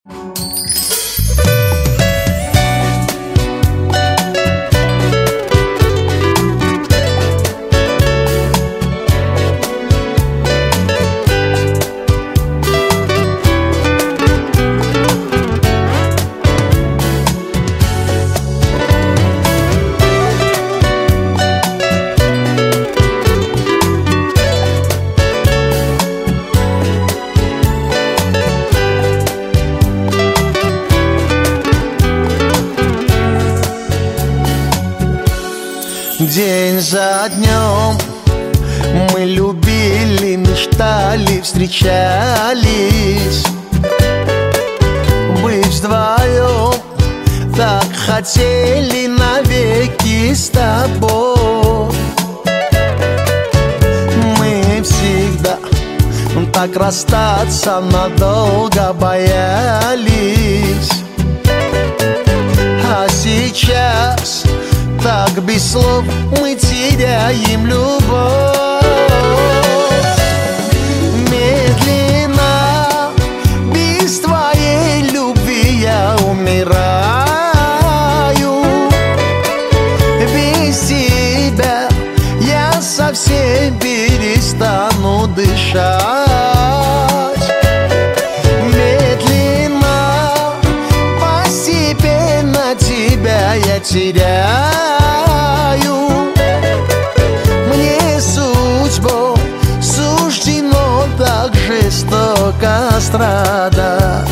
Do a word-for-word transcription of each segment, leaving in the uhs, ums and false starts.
День за днем мы любили, мечтали, встречались. Быть вдвоем так хотели навеки с тобой. Мы всегда так расстаться надолго боялись. А сейчас так без слов мы теряем любовь. Медленно, без твоей любви я умираю. Без тебя я совсем перестану дышать. Медленно, постепенно тебя я теряю. Мне судьбой суждено так жестоко страдать.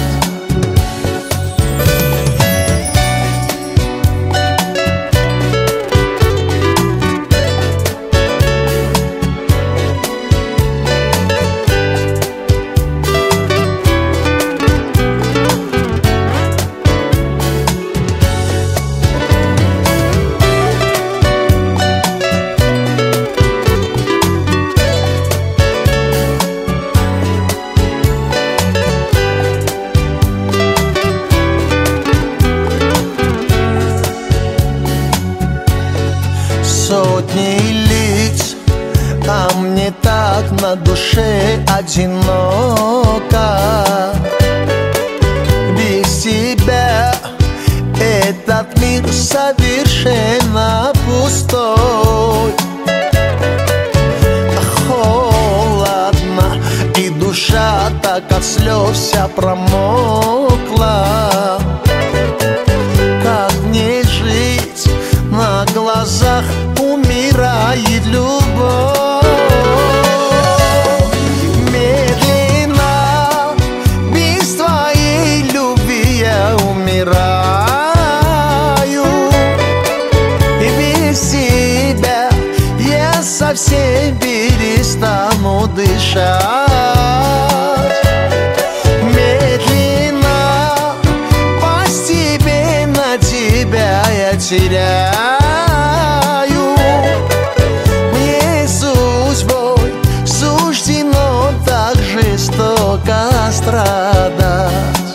Сотни лиц, а мне так на душе одиноко. Без тебя этот мир совершенно пустой. Холодно, и душа так от слез вся промокла. Как мне жить? На глазах умирает любовь. Медленно, без твоей любви я умираю. И без тебя я совсем перестану дышать. Медленно, постепенно тебя я теряю. Мне судьбой суждено так жестоко страдать.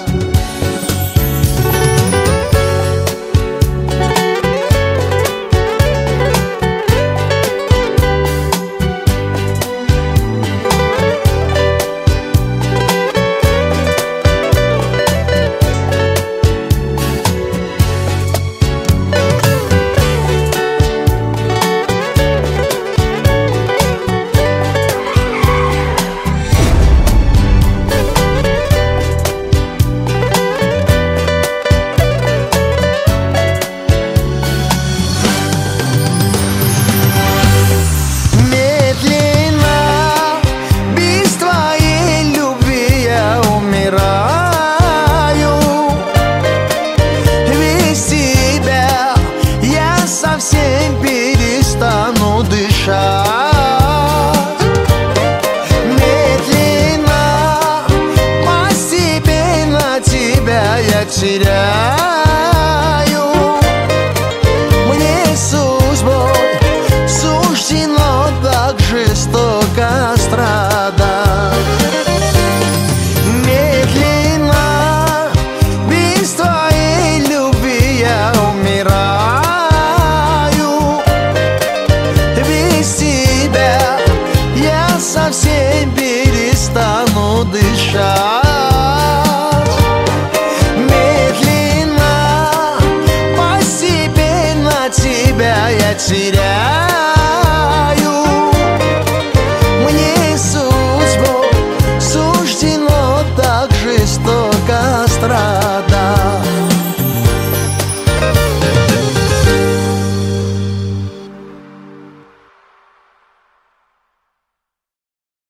Теряю. Мне судьбой суждено так жестоко страдать. Медленно, без твоей любви я умираю. Без тебя я совсем перестану дышать. терять